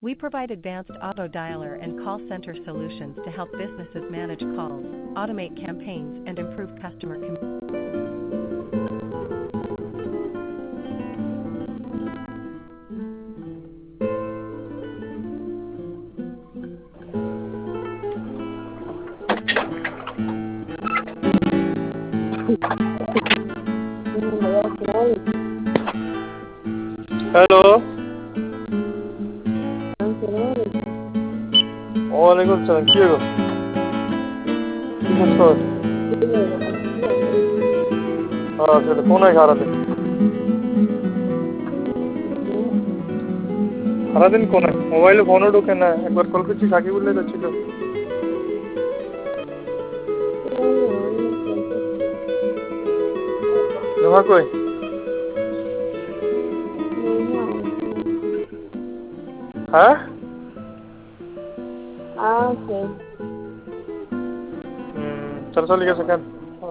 We provide advanced auto dialer and call center solutions to help businesses manage calls, automate campaigns, and improve customer communication. Hello वालेकुम सलाम के हो नमस्कार हाँ चलो कौन है खारा दिन कौन है मोबाइल फोन ढुके ना एक बार कॉल करছি সাকিবুল্লাহ তো ছিল নোহা কই হ্যাঁ চল চলে গেছে কেন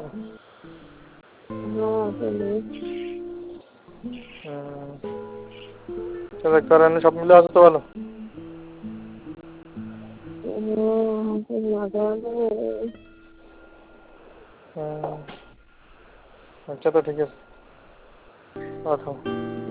চল কারণে সব মিলে আসতে ভালো अच्छा तो ठीक है आता हूँ